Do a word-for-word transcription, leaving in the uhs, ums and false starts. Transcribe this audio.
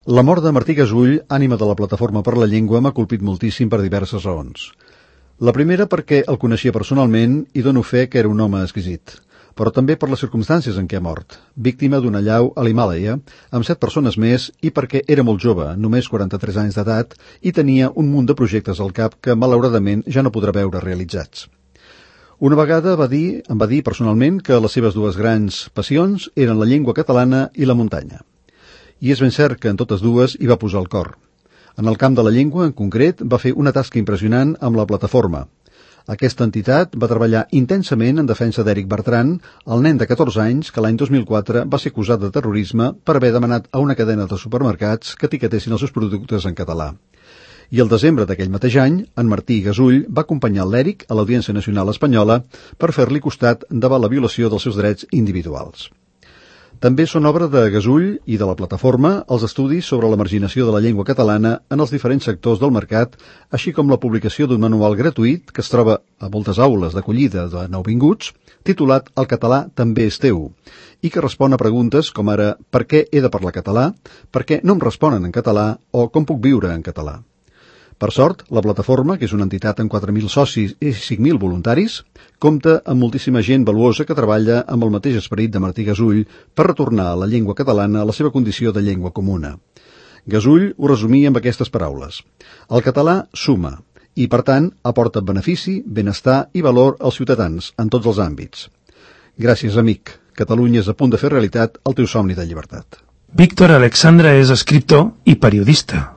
La mort de Martí Gasull, ànima de la Plataforma per la Llengua, m'ha colpit moltíssim per diverses raons. La primera perquè el coneixia personalment i dono fe que era un home exquisit, però també per les circumstàncies en què ha mort, víctima d'una allau a l'Himàlaia, amb set persones més, i perquè era molt jove, només quaranta-tres anys d'edat, i tenia un munt de projectes al cap que, malauradament, ja no podrà veure realitzats. Una vegada va dir, em va dir personalment que les seves dues grans passions eren la llengua catalana i la muntanya. I és ben cert que en totes dues hi va posar el cor. En el camp de la llengua, en concret, va fer una tasca impressionant amb la Plataforma. Aquesta entitat va treballar intensament en defensa d'Eric Bertran, el nen de catorze anys que l'any dos mil quatre va ser acusat de terrorisme per haver demanat a una cadena de supermercats que etiquetessin els seus productes en català. I el desembre d'aquell mateix any, en Martí Gasull va acompanyar l'Eric a l'Audiència Nacional Espanyola per fer-li costat davant la violació dels seus drets individuals. També són obra de Gasull i de la Plataforma els estudis sobre la marginació de la llengua catalana en els diferents sectors del mercat, així com la publicació d'un manual gratuït que es troba a moltes aules d'acollida de nouvinguts, titulat El català també és teu, i que respon a preguntes com ara per què he de parlar català, per què no em responen en català o com puc viure en català. Per sort, la Plataforma, que és una entitat amb quatre mil socis i cinc mil voluntaris, compta amb moltíssima gent valuosa que treballa amb el mateix esperit de Martí Gasull per retornar a la llengua catalana a la seva condició de llengua comuna. Gasull ho resumia amb aquestes paraules. El català suma i, per tant, aporta benefici, benestar i valor als ciutadans en tots els àmbits. Gràcies, amic. Catalunya és a punt de fer realitat el teu somni de llibertat. Víctor Alexandra és escriptor i periodista.